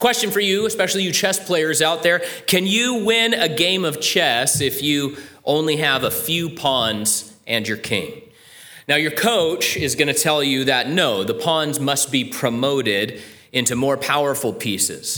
Question for you, especially you chess players out there. Can you win a game of chess if you only have a few pawns and your king? Now, your coach is going to tell you that no, the pawns must be promoted into more powerful pieces.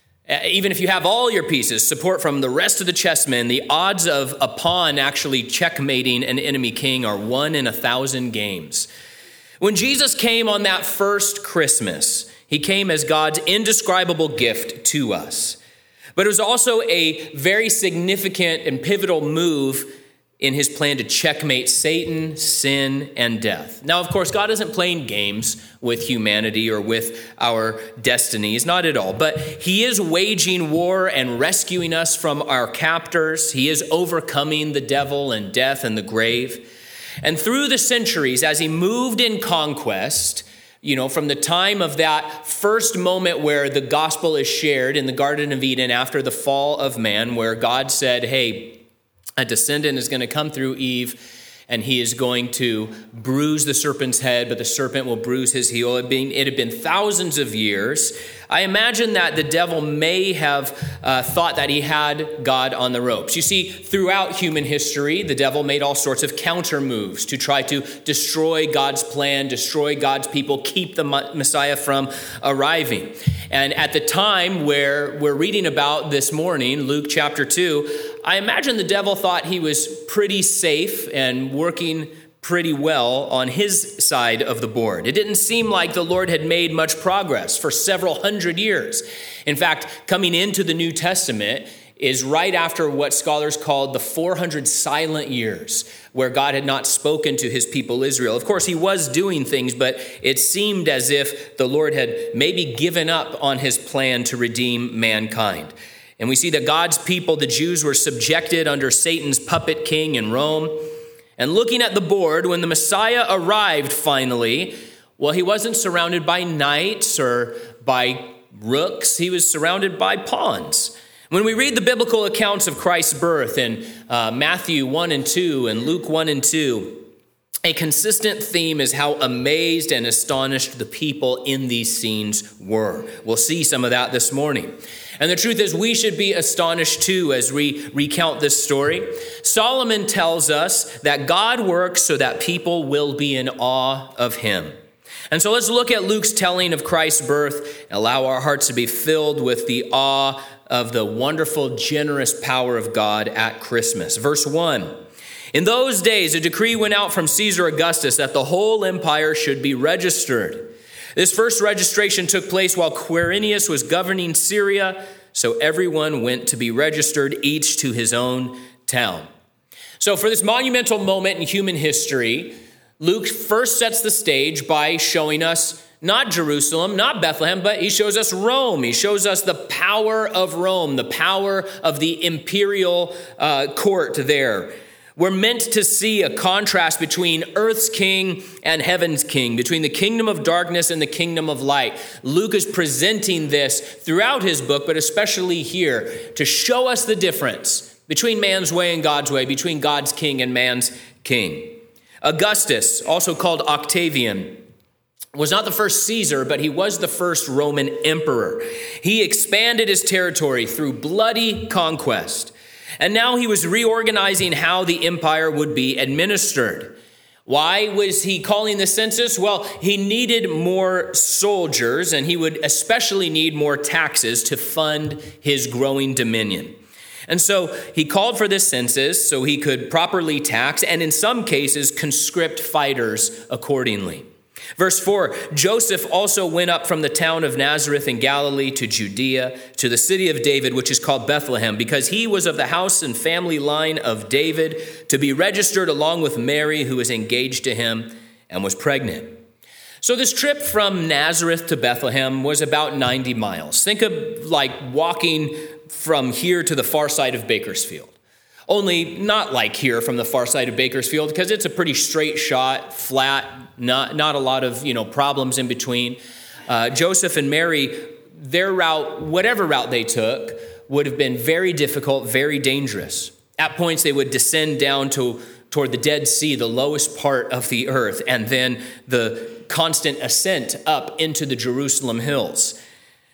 Even if you have all your pieces, support from the rest of the chessmen, the odds of a pawn actually checkmating an enemy king are 1 in 1,000 games. When Jesus came on that first Christmas, he came as God's indescribable gift to us. But it was also a very significant and pivotal move in his plan to checkmate Satan, sin, and death. Now, of course, God isn't playing games with humanity or with our destinies, not at all. But he is waging war and rescuing us from our captors. He is overcoming the devil and death and the grave. And through the centuries, as he moved in conquest, from the time of that first moment where the gospel is shared in the Garden of Eden after the fall of man, where God said, hey, a descendant is going to come through Eve, and he is going to bruise the serpent's head, but the serpent will bruise his heel. It had been thousands of years. I imagine that the devil may have thought that he had God on the ropes. You see, throughout human history, the devil made all sorts of counter moves to try to destroy God's plan, destroy God's people, keep the Messiah from arriving. And at the time where we're reading about this morning, Luke chapter 2, I imagine the devil thought he was pretty safe and working pretty well on his side of the board. It didn't seem like the Lord had made much progress for several hundred years. In fact, coming into the New Testament is right after what scholars called the 400 silent years, where God had not spoken to his people Israel. Of course, he was doing things, but it seemed as if the Lord had maybe given up on his plan to redeem mankind. And we see that God's people, the Jews, were subjected under Satan's puppet king in Rome. And looking at the board, when the Messiah arrived finally, well, he wasn't surrounded by knights or by rooks. He was surrounded by pawns. When we read the biblical accounts of Christ's birth in Matthew 1 and 2 and Luke 1 and 2, a consistent theme is how amazed and astonished the people in these scenes were. We'll see some of that this morning. And the truth is, we should be astonished too as we recount this story. Solomon tells us that God works so that people will be in awe of him. And so let's look at Luke's telling of Christ's birth and allow our hearts to be filled with the awe of the wonderful, generous power of God at Christmas. Verse 1. In those days, a decree went out from Caesar Augustus that the whole empire should be registered. This first registration took place while Quirinius was governing Syria, so everyone went to be registered, each to his own town. So for this monumental moment in human history, Luke first sets the stage by showing us not Jerusalem, not Bethlehem, but he shows us Rome. He shows us the power of Rome, the power of the imperial court there. We're meant to see a contrast between earth's king and heaven's king, between the kingdom of darkness and the kingdom of light. Luke is presenting this throughout his book, but especially here, to show us the difference between man's way and God's way, between God's king and man's king. Augustus, also called Octavian, was not the first Caesar, but he was the first Roman emperor. He expanded his territory through bloody conquest. And now he was reorganizing how the empire would be administered. Why was he calling the census? Well, he needed more soldiers, and he would especially need more taxes to fund his growing dominion. And so he called for this census so he could properly tax and in some cases conscript fighters accordingly. Verse 4, Joseph also went up from the town of Nazareth in Galilee to Judea, to the city of David, which is called Bethlehem, because he was of the house and family line of David, to be registered along with Mary, who was engaged to him and was pregnant. So this trip from Nazareth to Bethlehem was about 90 miles. Think of like walking from here to the far side of Bakersfield. Only not like here from the far side of Bakersfield, because it's a pretty straight shot, flat, not a lot of problems in between. Joseph and Mary, their route, whatever route they took, would have been very difficult, very dangerous. At points, they would descend down toward the Dead Sea, the lowest part of the earth, and then the constant ascent up into the Jerusalem hills.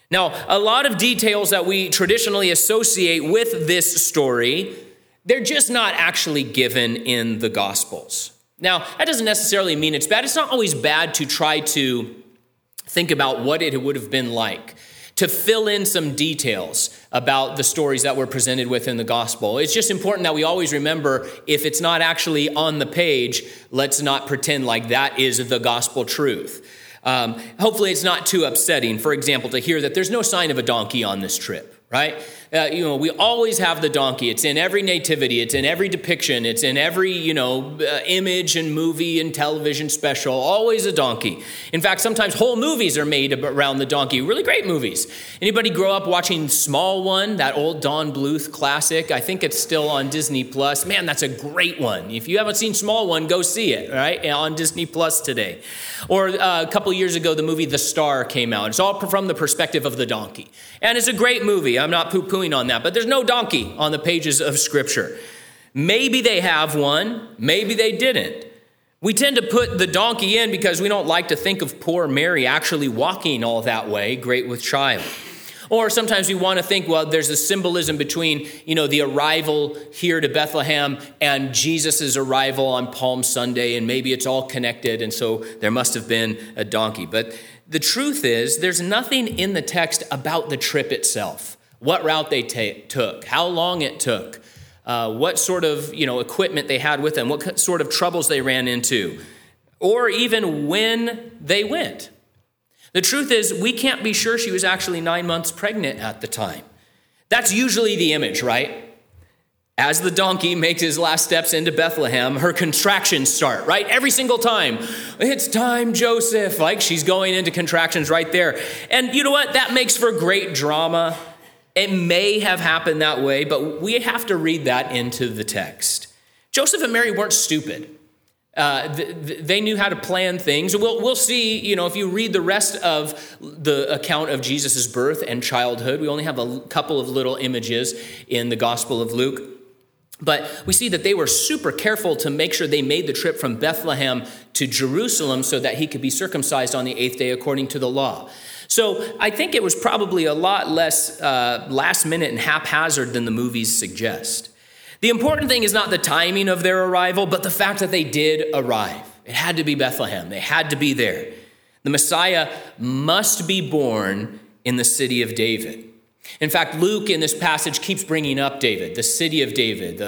Now, a lot of details that we traditionally associate with this story, they're just not actually given in the Gospels. Now, that doesn't necessarily mean it's bad. It's not always bad to try to think about what it would have been like, to fill in some details about the stories that we're presented with in the gospel. It's just important that we always remember, if it's not actually on the page, let's not pretend like that is the gospel truth. Hopefully it's not too upsetting, for example, to hear that there's no sign of a donkey on this trip, right? We always have the donkey. It's in every nativity. It's in every depiction. It's in every, image and movie and television special. Always a donkey. In fact, sometimes whole movies are made around the donkey. Really great movies. Anybody grow up watching Small One, that old Don Bluth classic? I think it's still on Disney Plus. Man, that's a great one. If you haven't seen Small One, go see it, right? On Disney Plus today. Or a couple years ago, the movie The Star came out. It's all from the perspective of the donkey. And it's a great movie. I'm not poo-pooing on that, but there's no donkey on the pages of Scripture. Maybe they have one, maybe they didn't. We tend to put the donkey in because we don't like to think of poor Mary actually walking all that way, great with child. Or sometimes we want to think, well, there's a symbolism between, the arrival here to Bethlehem and Jesus's arrival on Palm Sunday, and maybe it's all connected, and so there must have been a donkey. But the truth is, there's nothing in the text about the trip itself. What route they took, how long it took, what sort of equipment they had with them, what sort of troubles they ran into, or even when they went. The truth is, we can't be sure she was actually 9 months pregnant at the time. That's usually the image, right? As the donkey makes his last steps into Bethlehem, her contractions start, right? Every single time. It's time, Joseph. Like she's going into contractions right there. And you know what? That makes for great drama. It may have happened that way, but we have to read that into the text. Joseph and Mary weren't stupid. They knew how to plan things. We'll see, if you read the rest of the account of Jesus' birth and childhood, we only have a couple of little images in the Gospel of Luke. But we see that they were super careful to make sure they made the trip from Bethlehem to Jerusalem so that he could be circumcised on the 8th day according to the law. So I think it was probably a lot less last minute and haphazard than the movies suggest. The important thing is not the timing of their arrival, but the fact that they did arrive. It had to be Bethlehem. They had to be there. The Messiah must be born in the city of David. In fact, Luke in this passage keeps bringing up David, the city of David,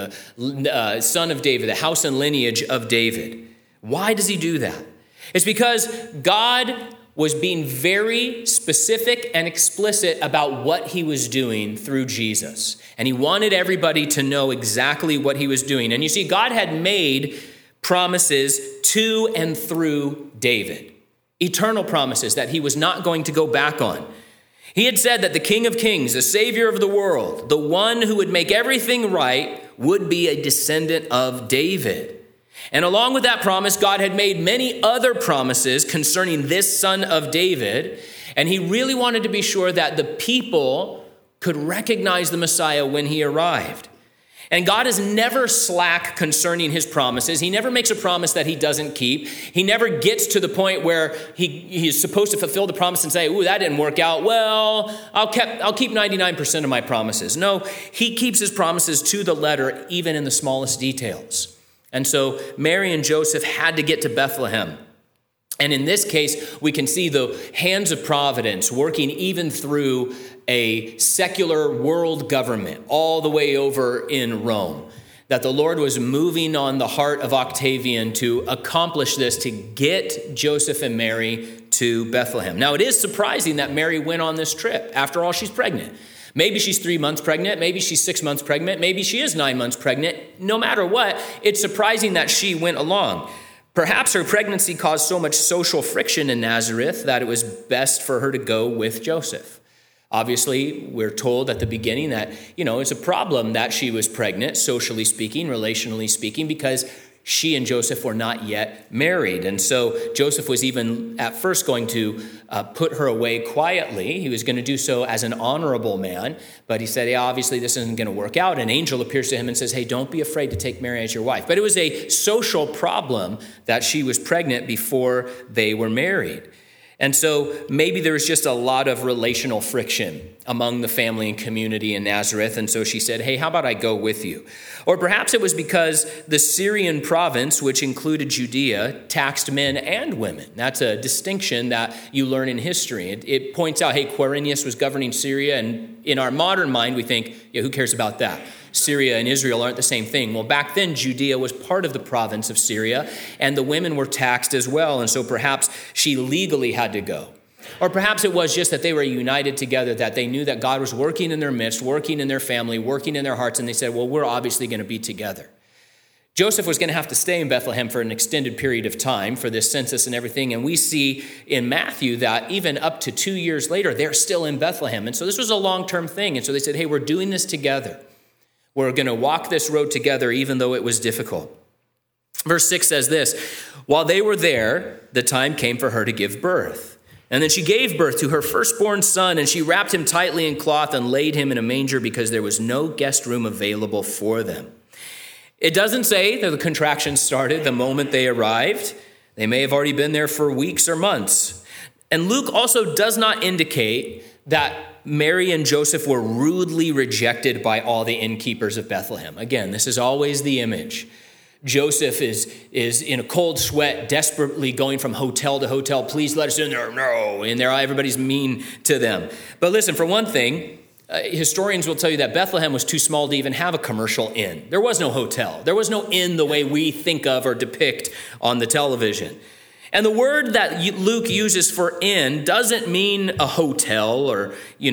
the son of David, the house and lineage of David. Why does he do that? It's because God was being very specific and explicit about what he was doing through Jesus. And he wanted everybody to know exactly what he was doing. And you see, God had made promises to and through David, eternal promises that he was not going to go back on. He had said that the King of Kings, the Savior of the world, the one who would make everything right, would be a descendant of David. And along with that promise, God had made many other promises concerning this son of David. And he really wanted to be sure that the people could recognize the Messiah when he arrived. And God is never slack concerning his promises. He never makes a promise that he doesn't keep. He never gets to the point where he is supposed to fulfill the promise and say, ooh, that didn't work out. Well, I'll keep 99% of my promises. No, he keeps his promises to the letter, even in the smallest details. And so Mary and Joseph had to get to Bethlehem. And in this case, we can see the hands of providence working even through a secular world government all the way over in Rome. That the Lord was moving on the heart of Octavian to accomplish this, to get Joseph and Mary to Bethlehem. Now, it is surprising that Mary went on this trip. After all, she's pregnant. Maybe she's 3 months pregnant. Maybe she's 6 months pregnant. Maybe she is 9 months pregnant. No matter what, it's surprising that she went along. Perhaps her pregnancy caused so much social friction in Nazareth that it was best for her to go with Joseph. Obviously, we're told at the beginning that, it's a problem that she was pregnant, socially speaking, relationally speaking, because she and Joseph were not yet married. And so Joseph was even at first going to put her away quietly. He was going to do so as an honorable man. But he said, yeah, obviously this isn't going to work out. An angel appears to him and says, hey, don't be afraid to take Mary as your wife. But it was a social problem that she was pregnant before they were married. And so maybe there was just a lot of relational friction among the family and community in Nazareth. And so she said, hey, how about I go with you? Or perhaps it was because the Syrian province, which included Judea, taxed men and women. That's a distinction that you learn in history. It points out, hey, Quirinius was governing Syria. And in our modern mind, we think, yeah, who cares about that? Syria and Israel aren't the same thing. Well, back then, Judea was part of the province of Syria, and the women were taxed as well. And so perhaps she legally had to go. Or perhaps it was just that they were united together, that they knew that God was working in their midst, working in their family, working in their hearts, and they said, well, we're obviously going to be together. Joseph was going to have to stay in Bethlehem for an extended period of time for this census and everything. And we see in Matthew that even up to 2 years later, they're still in Bethlehem. And so this was a long-term thing. And so they said, hey, we're doing this together. We're going to walk this road together, even though it was difficult. Verse 6 says this, while they were there, the time came for her to give birth. And then she gave birth to her firstborn son, and she wrapped him tightly in cloth and laid him in a manger because there was no guest room available for them. It doesn't say that the contractions started the moment they arrived. They may have already been there for weeks or months. And Luke also does not indicate that Mary and Joseph were rudely rejected by all the innkeepers of Bethlehem. Again, this is always the image. Joseph is in a cold sweat, desperately going from hotel to hotel. Please let us in there. No. And there, everybody's mean to them. But listen, for one thing, historians will tell you that Bethlehem was too small to even have a commercial inn. There was no hotel. There was no inn the way we think of or depict on the television. And the word that Luke uses for inn doesn't mean a hotel or,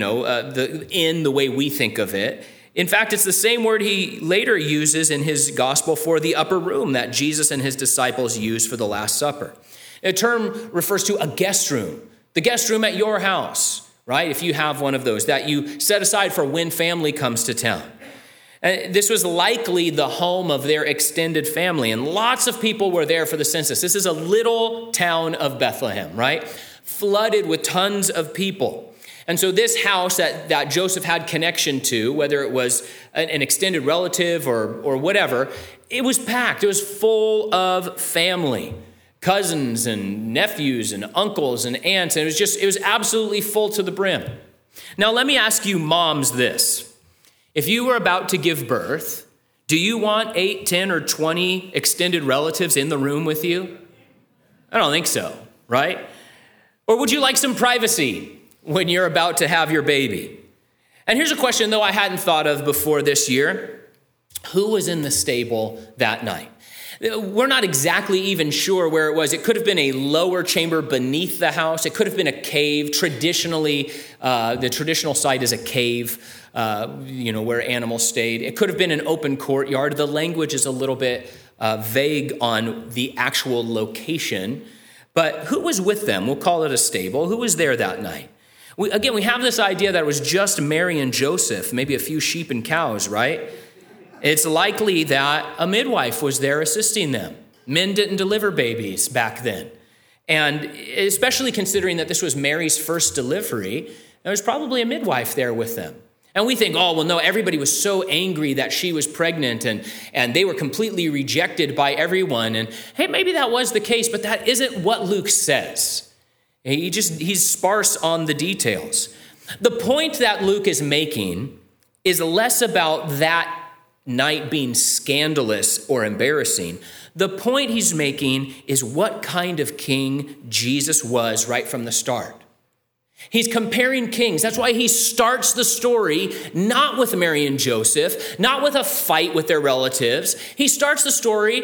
the inn the way we think of it. In fact, it's the same word he later uses in his gospel for the upper room that Jesus and his disciples used for the Last Supper. The term refers to a guest room, the guest room at your house, right? If you have one of those that you set aside for when family comes to town. And this was likely the home of their extended family, and lots of people were there for the census. This is a little town of Bethlehem, right? Flooded with tons of people. And so this house that Joseph had connection to, whether it was an extended relative or whatever, it was packed. It was full of family, cousins and nephews and uncles and aunts. And it was absolutely full to the brim. Now, let me ask you moms this. If you were about to give birth, do you want 8, 10, or 20 extended relatives in the room with you? I don't think so, right? Or would you like some privacy when you're about to have your baby? And here's a question, though, I hadn't thought of before this year. Who was in the stable that night? We're not exactly even sure where it was. It could have been a lower chamber beneath the house. It could have been a cave. Traditionally, the traditional site is a cave, where animals stayed. It could have been an open courtyard. The language is a little bit vague on the actual location. But who was with them? We'll call it a stable. Who was there that night? We have this idea that it was just Mary and Joseph, maybe a few sheep and cows, right? It's likely that a midwife was there assisting them. Men didn't deliver babies back then. And especially considering that this was Mary's first delivery, there was probably a midwife there with them. And we think, oh, well, no, everybody was so angry that she was pregnant and they were completely rejected by everyone. And hey, maybe that was the case, but that isn't what Luke says. He's sparse on the details. The point that Luke is making is less about that night being scandalous or embarrassing. The point he's making is what kind of king Jesus was right from the start. He's comparing kings. That's why he starts the story not with Mary and Joseph, not with a fight with their relatives. He starts the story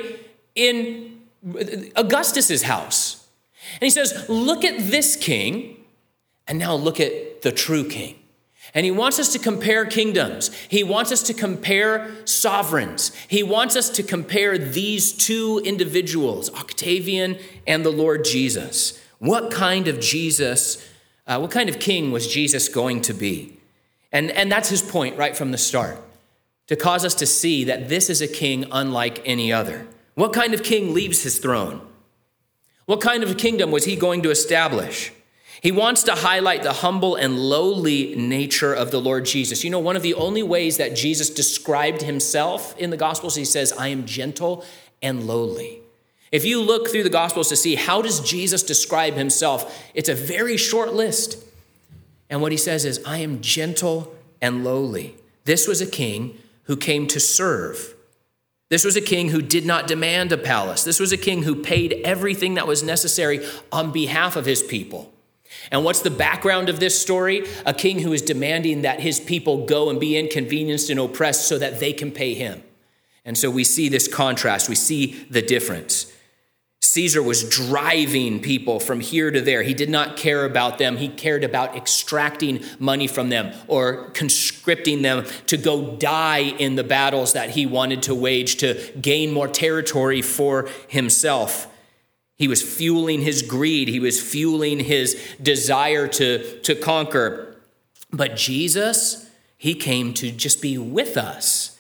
in Augustus's house. And he says, look at this king, and now look at the true king. And he wants us to compare kingdoms. He wants us to compare sovereigns. He wants us to compare these two individuals, Octavian and the Lord Jesus. What kind of king was Jesus going to be? And that's his point right from the start, to cause us to see that this is a king unlike any other. What kind of king leaves his throne? What kind of a kingdom was he going to establish? He wants to highlight the humble and lowly nature of the Lord Jesus. One of the only ways that Jesus described himself in the Gospels, he says, I am gentle and lowly. If you look through the Gospels to see how does Jesus describe himself, it's a very short list. And what he says is, I am gentle and lowly. This was a king who came to serve. This was a king who did not demand a palace. This was a king who paid everything that was necessary on behalf of his people. And what's the background of this story? A king who is demanding that his people go and be inconvenienced and oppressed so that they can pay him. And so we see this contrast. We see the difference. Caesar was driving people from here to there. He did not care about them. He cared about extracting money from them or conscripting them to go die in the battles that he wanted to wage to gain more territory for himself. He was fueling his greed. He was fueling his desire to conquer. But Jesus, he came to just be with us.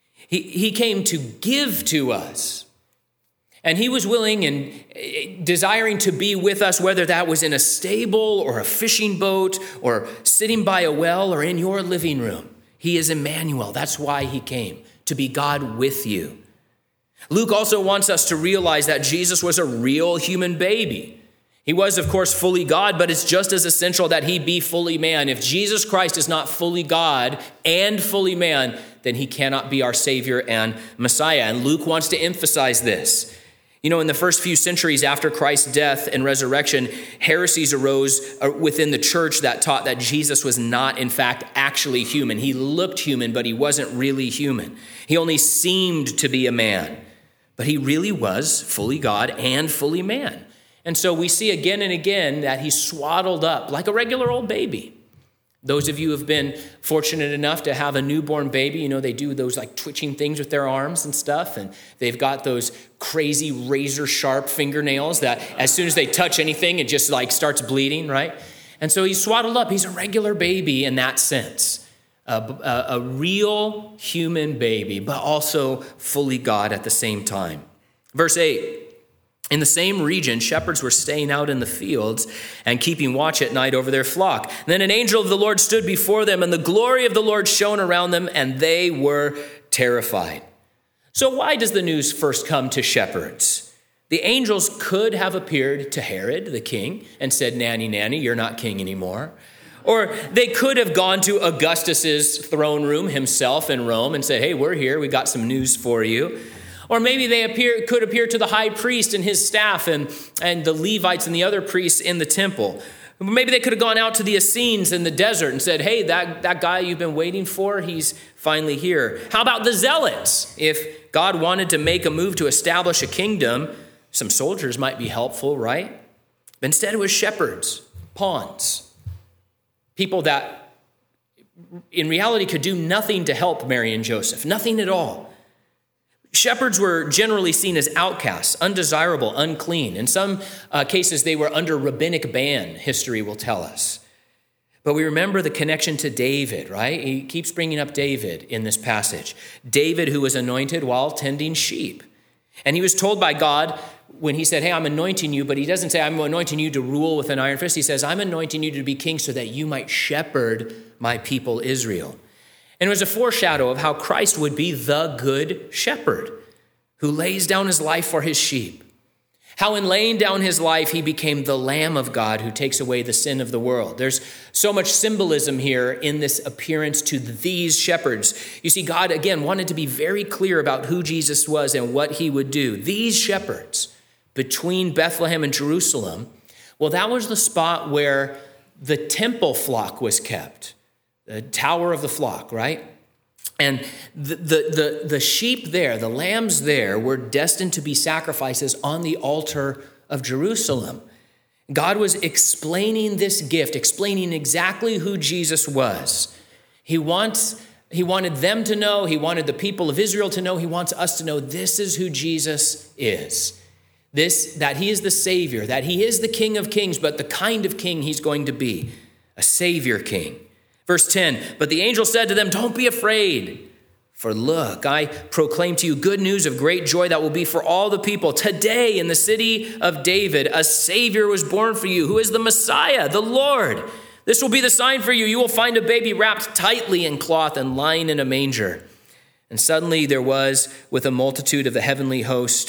He came to give to us. And he was willing and desiring to be with us, whether that was in a stable or a fishing boat or sitting by a well or in your living room. He is Emmanuel. That's why he came, to be God with you. Luke also wants us to realize that Jesus was a real human baby. He was, of course, fully God, but it's just as essential that he be fully man. If Jesus Christ is not fully God and fully man, then he cannot be our Savior and Messiah. And Luke wants to emphasize this. You know, in the first few centuries after Christ's death and resurrection, heresies arose within the church that taught that Jesus was not, in fact, actually human. He looked human, but he wasn't really human. He only seemed to be a man, but he really was fully God and fully man. And so we see again and again that he's swaddled up like a regular old baby. Those of you who have been fortunate enough to have a newborn baby, you know, they do those like twitching things with their arms and stuff. And they've got those crazy razor sharp fingernails that as soon as they touch anything, it just like starts bleeding, right? And so he's swaddled up. He's a regular baby in that sense, a real human baby, but also fully God at the same time. Verse 8. In the same region, shepherds were staying out in the fields and keeping watch at night over their flock. And then an angel of the Lord stood before them, and the glory of the Lord shone around them, and they were terrified. So why does the news first come to shepherds? The angels could have appeared to Herod, the king, and said, nanny, nanny, you're not king anymore. Or they could have gone to Augustus's throne room himself in Rome and said, hey, we're here. We got some news for you. Or maybe they could appear to the high priest and his staff and the Levites and the other priests in the temple. Maybe they could have gone out to the Essenes in the desert and said, hey, that guy you've been waiting for, he's finally here. How about the zealots? If God wanted to make a move to establish a kingdom, some soldiers might be helpful, right? But instead it was shepherds, pawns, people that in reality could do nothing to help Mary and Joseph, nothing at all. Shepherds were generally seen as outcasts, undesirable, unclean. In some cases, they were under rabbinic ban, history will tell us. But we remember the connection to David, right? He keeps bringing up David in this passage. David, who was anointed while tending sheep. And he was told by God when he said, hey, I'm anointing you, but he doesn't say, I'm anointing you to rule with an iron fist. He says, I'm anointing you to be king so that you might shepherd my people Israel. And it was a foreshadow of how Christ would be the good shepherd who lays down his life for his sheep. How in laying down his life, he became the Lamb of God who takes away the sin of the world. There's so much symbolism here in this appearance to these shepherds. You see, God, again, wanted to be very clear about who Jesus was and what he would do. These shepherds between Bethlehem and Jerusalem, well, that was the spot where the temple flock was kept. The tower of the flock, right? And the sheep there, the lambs there, were destined to be sacrifices on the altar of Jerusalem. God was explaining this gift, explaining exactly who Jesus was. He wanted them to know, he wanted the people of Israel to know, he wants us to know this is who Jesus is. That he is the Savior, that he is the King of Kings, but the kind of king he's going to be, a Savior King. Verse 10, but the angel said to them, don't be afraid, for look, I proclaim to you good news of great joy that will be for all the people. Today in the city of David, a Savior was born for you, who is the Messiah, the Lord. This will be the sign for you. You will find a baby wrapped tightly in cloth and lying in a manger. And suddenly there was, with a multitude of the heavenly host,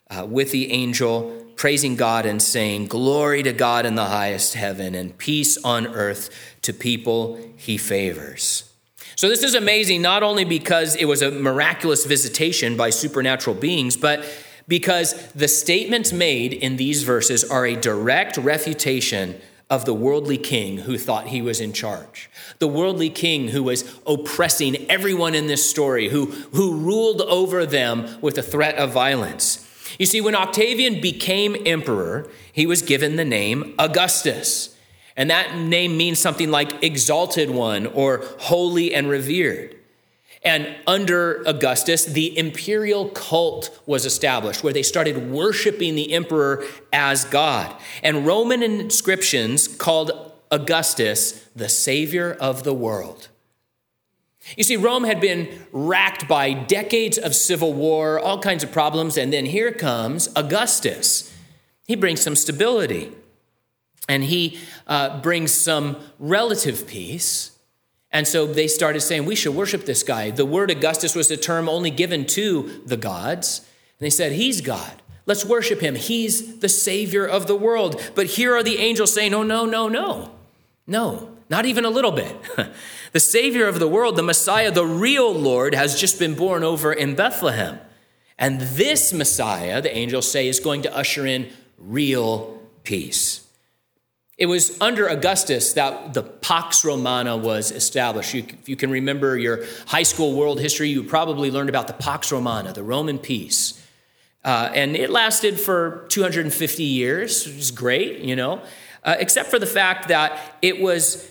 with the angel, praising God and saying, "Glory to God in the highest heaven and peace on earth to people he favors." So this is amazing, not only because it was a miraculous visitation by supernatural beings, but because the statements made in these verses are a direct refutation of the worldly king who thought he was in charge. The worldly king who was oppressing everyone in this story, who ruled over them with a threat of violence. You see, when Octavian became emperor, he was given the name Augustus. And that name means something like exalted one or holy and revered. And under Augustus, the imperial cult was established where they started worshiping the emperor as God. And Roman inscriptions called Augustus the savior of the world. You see, Rome had been racked by decades of civil war, all kinds of problems, and then here comes Augustus. He brings some stability, and he brings some relative peace. And so they started saying, we should worship this guy. The word Augustus was a term only given to the gods. And they said, he's God. Let's worship him. He's the savior of the world. But here are the angels saying, oh, no, no, no. No, not even a little bit. The savior of the world, the Messiah, the real Lord, has just been born over in Bethlehem. And this Messiah, the angels say, is going to usher in real peace. It was under Augustus that the Pax Romana was established. If you can remember your high school world history, you probably learned about the Pax Romana, the Roman peace. And it lasted for 250 years, which is great, except for the fact that it was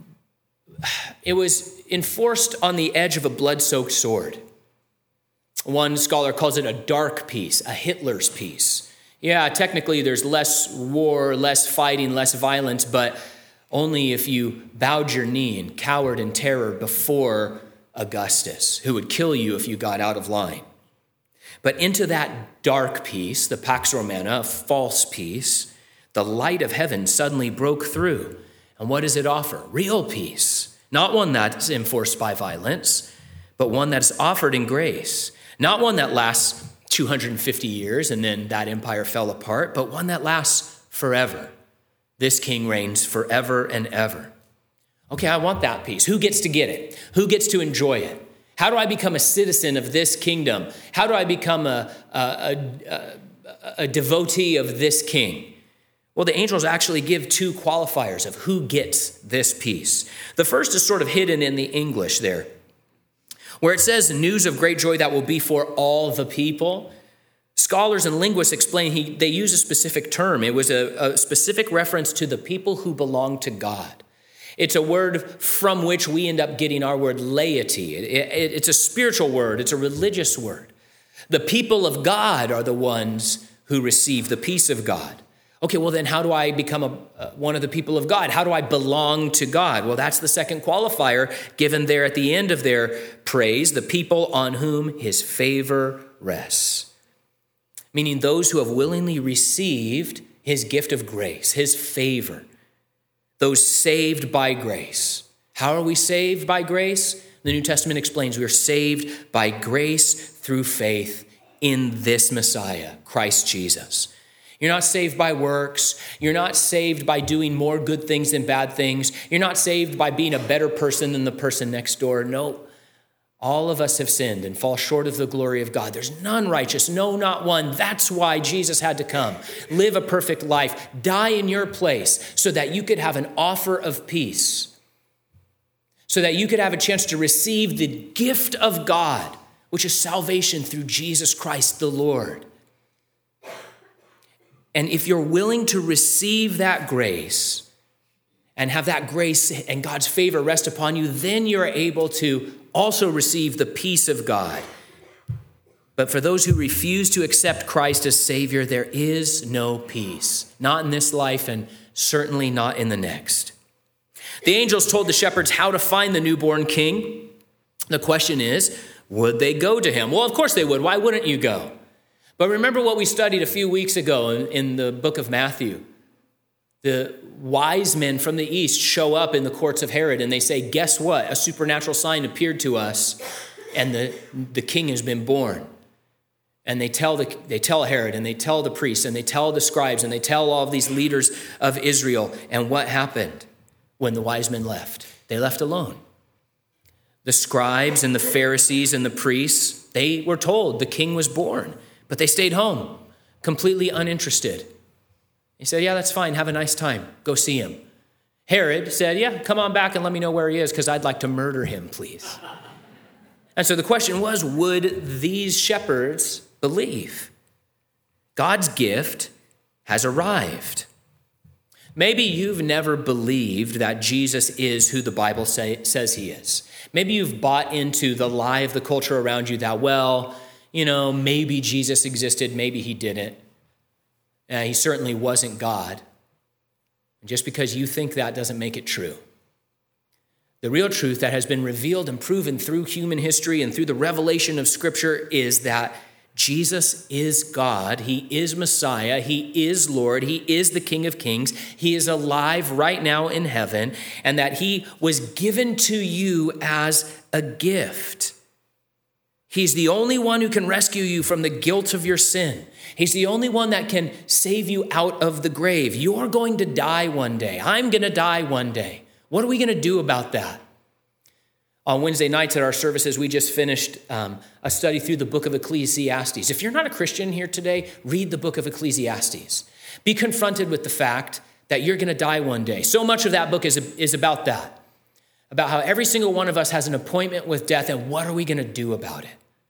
enforced on the edge of a blood-soaked sword. One scholar calls it a dark peace, a Hitler's peace. Yeah, technically there's less war, less fighting, less violence, but only if you bowed your knee and cowered in terror before Augustus, who would kill you if you got out of line. But into that dark peace, the Pax Romana, a false peace, the light of heaven suddenly broke through. And what does it offer? Real peace. Not one that's enforced by violence, but one that's offered in grace. Not one that lasts 250 years and then that empire fell apart, but one that lasts forever. This king reigns forever and ever. Okay, I want that peace. Who gets to get it? Who gets to enjoy it? How do I become a citizen of this kingdom? How do I become a devotee of this king? Well, the angels actually give two qualifiers of who gets this peace. The first is sort of hidden in the English there, where it says news of great joy that will be for all the people. Scholars and linguists explain they use a specific term. It was a specific reference to the people who belong to God. It's a word from which we end up getting our word laity. It's a spiritual word. It's a religious word. The people of God are the ones who receive the peace of God. Okay, well then how do I become one of the people of God? How do I belong to God? Well, that's the second qualifier given there at the end of their praise, the people on whom his favor rests. Meaning those who have willingly received his gift of grace, his favor, those saved by grace. How are we saved by grace? The New Testament explains we are saved by grace through faith in this Messiah, Christ Jesus. You're not saved by works. You're not saved by doing more good things than bad things. You're not saved by being a better person than the person next door. No, all of us have sinned and fall short of the glory of God. There's none righteous, no, not one. That's why Jesus had to come, live a perfect life, die in your place so that you could have an offer of peace, so that you could have a chance to receive the gift of God, which is salvation through Jesus Christ the Lord. And if you're willing to receive that grace and have that grace and God's favor rest upon you, then you're able to also receive the peace of God. But for those who refuse to accept Christ as Savior, there is no peace, not in this life and certainly not in the next. The angels told the shepherds how to find the newborn king. The question is, would they go to him? Well, of course they would. Why wouldn't you go? But remember what we studied a few weeks ago in the book of Matthew. The wise men from the east show up in the courts of Herod and they say, guess what? A supernatural sign appeared to us and the king has been born. And they tell Herod, and they tell the priests, and they tell the scribes, and they tell all of these leaders of Israel. And what happened when the wise men left? They left alone. The scribes and the Pharisees and the priests, they were told the king was born, but they stayed home, completely uninterested. He said, yeah, that's fine. Have a nice time. Go see him. Herod said, yeah, come on back and let me know where he is because I'd like to murder him, please. And so the question was, would these shepherds believe? God's gift has arrived. Maybe you've never believed that Jesus is who the Bible says he is. Maybe you've bought into the lie of the culture around you that, well, maybe Jesus existed, maybe he didn't. He certainly wasn't God. And just because you think that doesn't make it true. The real truth that has been revealed and proven through human history and through the revelation of Scripture is that Jesus is God. He is Messiah. He is Lord. He is the King of Kings. He is alive right now in heaven, and that he was given to you as a gift. He's the only one who can rescue you from the guilt of your sin. He's the only one that can save you out of the grave. You're going to die one day. I'm going to die one day. What are we going to do about that? On Wednesday nights at our services, we just finished a study through the book of Ecclesiastes. If you're not a Christian here today, read the book of Ecclesiastes. Be confronted with the fact that you're going to die one day. So much of that book is about that, about how every single one of us has an appointment with death, and what are we going to do about it?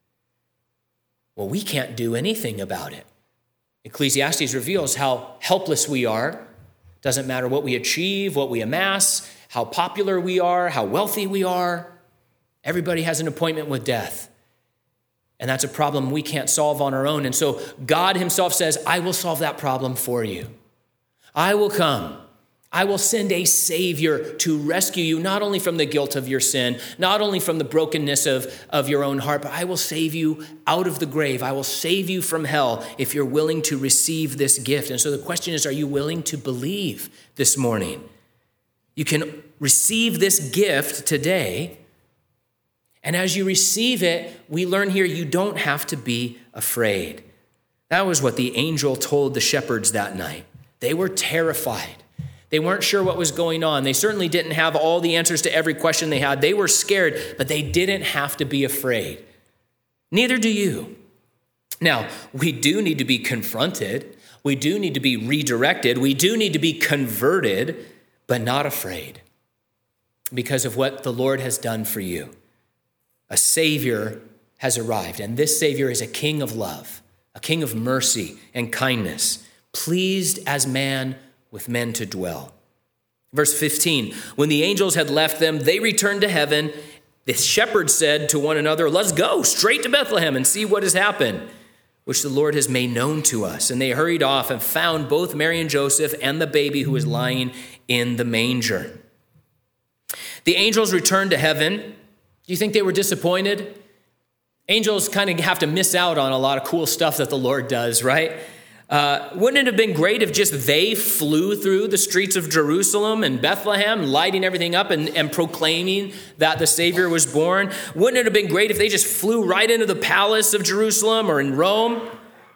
Well, we can't do anything about it. Ecclesiastes reveals how helpless we are. Doesn't matter what we achieve, what we amass, how popular we are, how wealthy we are. Everybody has an appointment with death. And that's a problem we can't solve on our own. And so God himself says, I will solve that problem for you. I will come. I will send a Savior to rescue you, not only from the guilt of your sin, not only from the brokenness of your own heart, but I will save you out of the grave. I will save you from hell if you're willing to receive this gift. And so the question is, are you willing to believe this morning? You can receive this gift today. And as you receive it, we learn here you don't have to be afraid. That was what the angel told the shepherds that night. They were terrified. They weren't sure what was going on. They certainly didn't have all the answers to every question they had. They were scared, but they didn't have to be afraid. Neither do you. Now, we do need to be confronted. We do need to be redirected. We do need to be converted, but not afraid because of what the Lord has done for you. A Savior has arrived, and this Savior is a King of love, a King of mercy and kindness, pleased as man with men to dwell. Verse 15, when the angels had left them, they returned to heaven. The shepherds said to one another, let's go straight to Bethlehem and see what has happened, which the Lord has made known to us. And they hurried off and found both Mary and Joseph and the baby who was lying in the manger. The angels returned to heaven. Do you think they were disappointed? Angels kind of have to miss out on a lot of cool stuff that the Lord does, right? Wouldn't it have been great if just they flew through the streets of Jerusalem and Bethlehem, lighting everything up and proclaiming that the Savior was born? Wouldn't it have been great if they just flew right into the palace of Jerusalem or in Rome?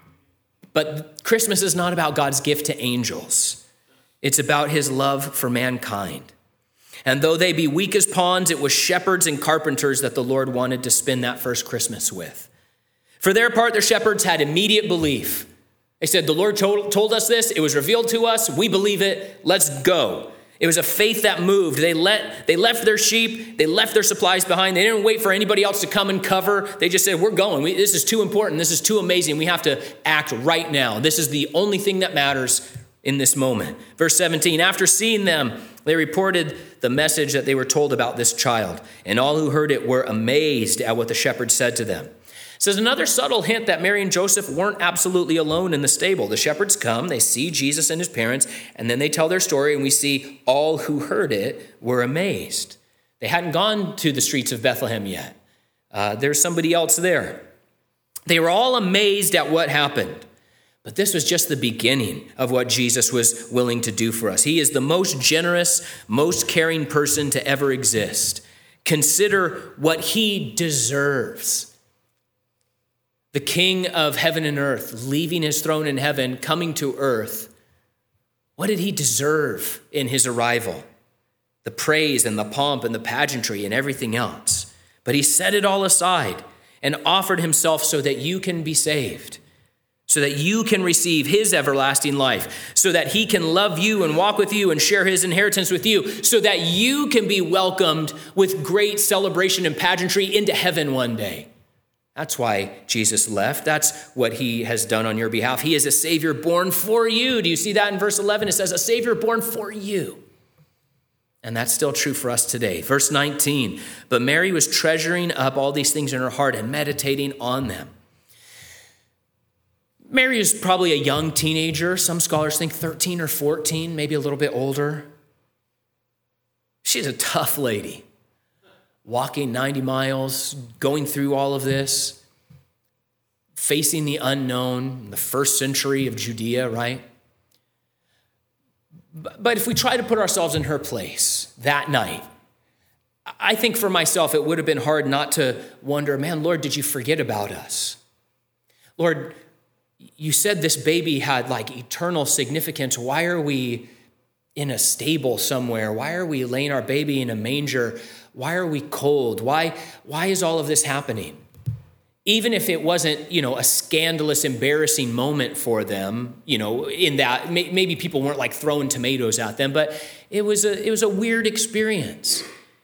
But Christmas is not about God's gift to angels. It's about his love for mankind. And though they be weak as pawns, it was shepherds and carpenters that the Lord wanted to spend that first Christmas with. For their part, the shepherds had immediate belief. They said, the Lord told us this. It was revealed to us. We believe it. Let's go. It was a faith that moved. They left their sheep. They left their supplies behind. They didn't wait for anybody else to come and cover. They just said, we're going. This is too important. This is too amazing. We have to act right now. This is the only thing that matters in this moment. Verse 17, after seeing them, they reported the message that they were told about this child. And all who heard it were amazed at what the shepherds said to them. So there's another subtle hint that Mary and Joseph weren't absolutely alone in the stable. The shepherds come, they see Jesus and his parents, and then they tell their story, and we see all who heard it were amazed. They hadn't gone to the streets of Bethlehem yet. There's somebody else there. They were all amazed at what happened. But this was just the beginning of what Jesus was willing to do for us. He is the most generous, most caring person to ever exist. Consider what he deserves. the King of heaven and earth, leaving his throne in heaven, coming to earth, what did he deserve in his arrival? The praise and the pomp and the pageantry and everything else. But he set it all aside and offered himself so that you can be saved, so that you can receive his everlasting life, so that he can love you and walk with you and share his inheritance with you, so that you can be welcomed with great celebration and pageantry into heaven one day. That's why Jesus left. That's what he has done on your behalf. He is a Savior born for you. Do you see that in verse 11? It says, a Savior born for you. And that's still true for us today. Verse 19, but Mary was treasuring up all these things in her heart and meditating on them. Mary is probably a young teenager. Some scholars think 13 or 14, maybe a little bit older. She's a tough lady, walking 90 miles, going through all of this, facing the unknown in the first century of Judea, right? But if we try to put ourselves in her place that night, I think for myself, it would have been hard not to wonder, man, Lord, did you forget about us? Lord, you said this baby had like eternal significance. Why are we in a stable somewhere? Why are we laying our baby in a manger? Why are we cold? Why is all of this happening? Even if it wasn't, a scandalous, embarrassing moment for them, in that maybe people weren't like throwing tomatoes at them, but it was a weird experience.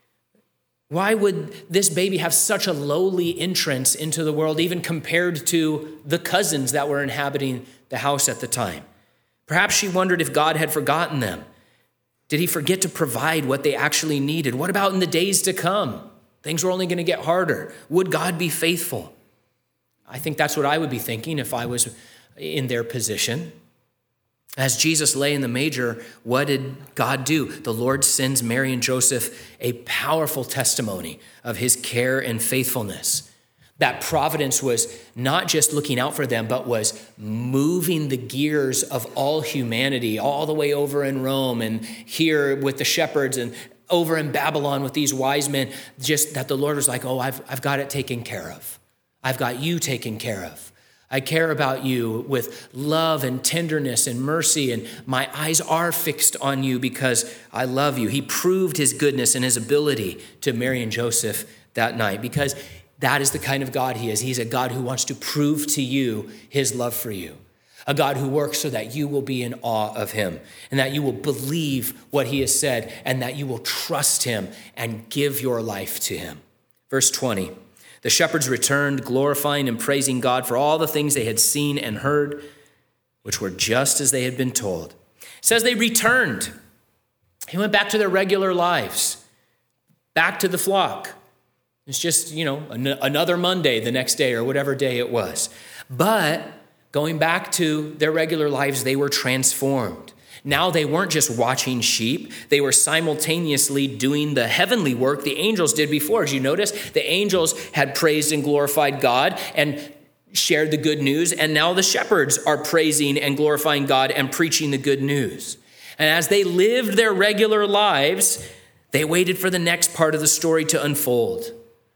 Why would this baby have such a lowly entrance into the world, even compared to the cousins that were inhabiting the house at the time? Perhaps she wondered if God had forgotten them. Did he forget to provide what they actually needed? What about in the days to come? Things were only going to get harder. Would God be faithful? I think that's what I would be thinking if I was in their position. As Jesus lay in the manger, what did God do? The Lord sends Mary and Joseph a powerful testimony of his care and faithfulness. That providence was not just looking out for them, but was moving the gears of all humanity all the way over in Rome and here with the shepherds and over in Babylon with these wise men, just that the Lord was like, oh, I've got it taken care of. I've got you taken care of. I care about you with love and tenderness and mercy, and my eyes are fixed on you because I love you. He proved his goodness and his ability to Mary and Joseph that night because that is the kind of God he is. He's a God who wants to prove to you his love for you, a God who works so that you will be in awe of him and that you will believe what he has said and that you will trust him and give your life to him. Verse 20. The shepherds returned, glorifying and praising God for all the things they had seen and heard, which were just as they had been told. It says they returned. They went back to their regular lives, back to the flock. It's just, another Monday the next day or whatever day it was. But going back to their regular lives, they were transformed. Now they weren't just watching sheep. They were simultaneously doing the heavenly work the angels did before. As you notice, the angels had praised and glorified God and shared the good news. And now the shepherds are praising and glorifying God and preaching the good news. And as they lived their regular lives, they waited for the next part of the story to unfold.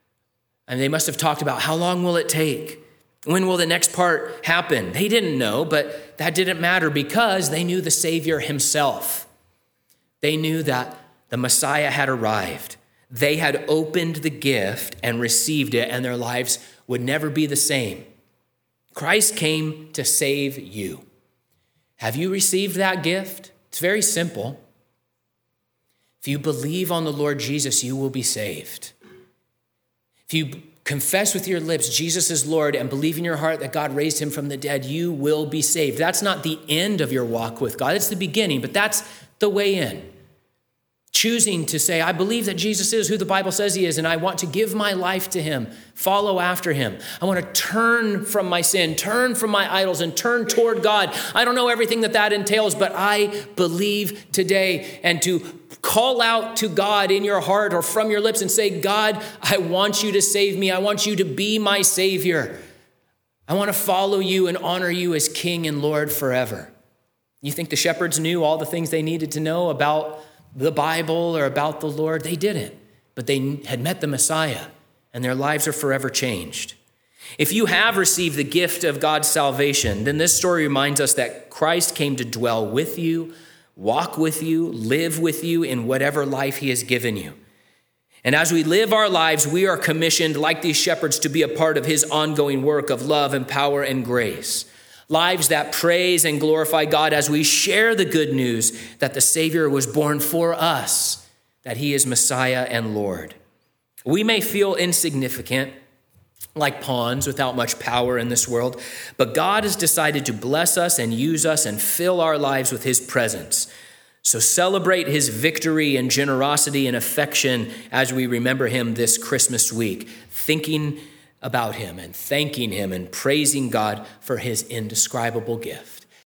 And they must have talked about how long will it take? When will the next part happen? They didn't know, but that didn't matter because they knew the Savior himself. They knew that the Messiah had arrived. They had opened the gift and received it, and their lives would never be the same. Christ came to save you. Have you received that gift? It's very simple. If you believe on the Lord Jesus, you will be saved. If you confess with your lips Jesus is Lord and believe in your heart that God raised him from the dead, you will be saved. That's not the end of your walk with God. It's the beginning, but that's the way in. Choosing to say, I believe that Jesus is who the Bible says he is, and I want to give my life to him, follow after him. I want to turn from my sin, turn from my idols, and turn toward God. I don't know everything that entails, but I believe today. And to call out to God in your heart or from your lips and say, God, I want you to save me. I want you to be my Savior. I want to follow you and honor you as King and Lord forever. You think the shepherds knew all the things they needed to know about the Bible or about the Lord? They didn't, but they had met the Messiah and their lives are forever changed. If you have received the gift of God's salvation, then this story reminds us that Christ came to dwell with you, walk with you, live with you in whatever life he has given you. And as we live our lives, we are commissioned, like these shepherds, to be a part of his ongoing work of love and power and grace. Lives that praise and glorify God as we share the good news that the Savior was born for us, that he is Messiah and Lord. We may feel insignificant, like pawns without much power in this world, but God has decided to bless us and use us and fill our lives with his presence. So celebrate his victory and generosity and affection as we remember him this Christmas week, thinking about him and thanking him and praising God for his indescribable gift.